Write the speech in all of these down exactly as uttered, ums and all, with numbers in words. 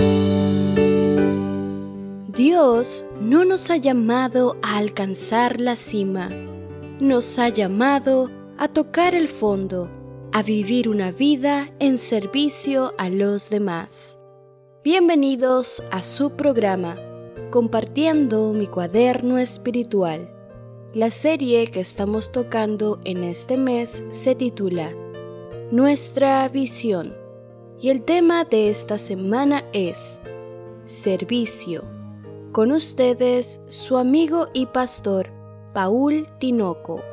Dios no nos ha llamado a alcanzar la cima, nos ha llamado a tocar el fondo, a vivir una vida en servicio a los demás. Bienvenidos a su programa, Compartiendo mi cuaderno espiritual. La serie que estamos tocando en este mes se titula Nuestra visión y el tema de esta semana es Servicio. Con ustedes, su amigo y pastor, Paul Tinoco.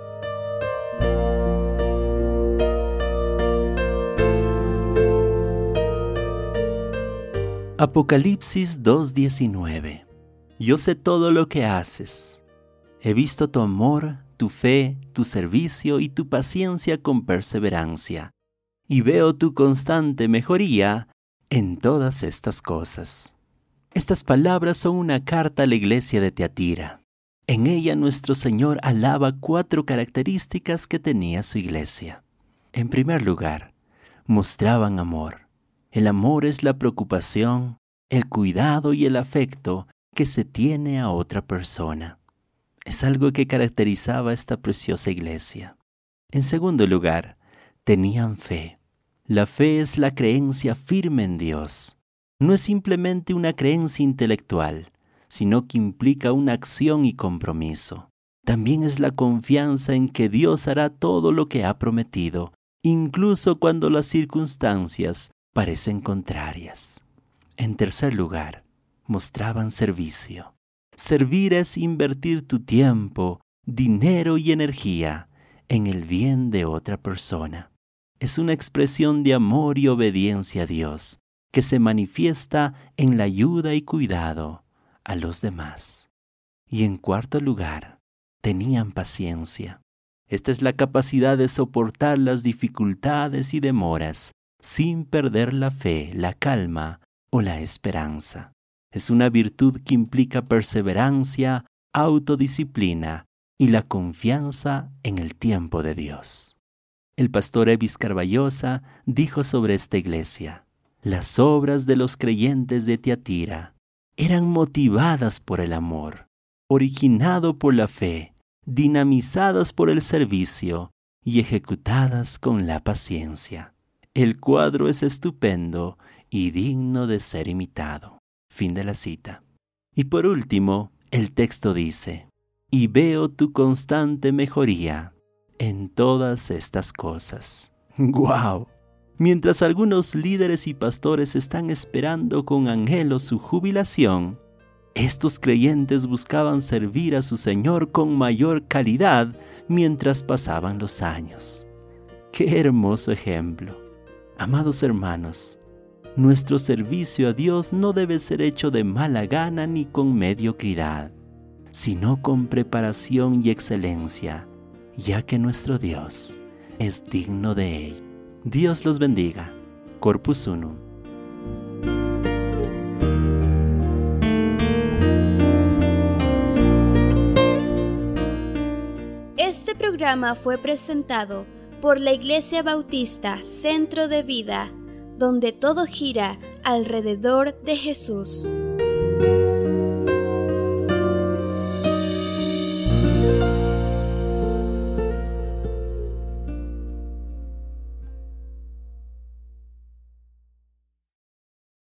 Apocalipsis dos diecinueve. Yo sé todo lo que haces. He visto tu amor, tu fe, tu servicio y tu paciencia con perseverancia, y veo tu constante mejoría en todas estas cosas. Estas palabras son una carta a la iglesia de Tiatira. En ella nuestro Señor alaba cuatro características que tenía su iglesia. En primer lugar, mostraban amor. El amor es la preocupación, el cuidado y el afecto que se tiene a otra persona. Es algo que caracterizaba a esta preciosa iglesia. En segundo lugar, tenían fe. La fe es la creencia firme en Dios. No es simplemente una creencia intelectual, sino que implica una acción y compromiso. También es la confianza en que Dios hará todo lo que ha prometido, incluso cuando las circunstancias parecen contrarias. En tercer lugar, mostraban servicio. Servir es invertir tu tiempo, dinero y energía en el bien de otra persona. Es una expresión de amor y obediencia a Dios, que se manifiesta en la ayuda y cuidado a los demás. Y en cuarto lugar, tenían paciencia. Esta es la capacidad de soportar las dificultades y demoras sin perder la fe, la calma o la esperanza. Es una virtud que implica perseverancia, autodisciplina y la confianza en el tiempo de Dios. El pastor Evis Carballosa dijo sobre esta iglesia: las obras de los creyentes de Tiatira eran motivadas por el amor, originado por la fe, dinamizadas por el servicio y ejecutadas con la paciencia. El cuadro es estupendo y digno de ser imitado. Fin de la cita. Y por último, el texto dice: y veo tu constante mejoría en todas estas cosas. ¡Guau! Mientras algunos líderes y pastores están esperando con anhelo su jubilación, estos creyentes buscaban servir a su Señor con mayor calidad mientras pasaban los años. ¡Qué hermoso ejemplo! Amados hermanos, nuestro servicio a Dios no debe ser hecho de mala gana ni con mediocridad, sino con preparación y excelencia, ya que nuestro Dios es digno de ello. Dios los bendiga. Corpus Unum. Este programa fue presentado por la Iglesia Bautista Centro de Vida, donde todo gira alrededor de Jesús.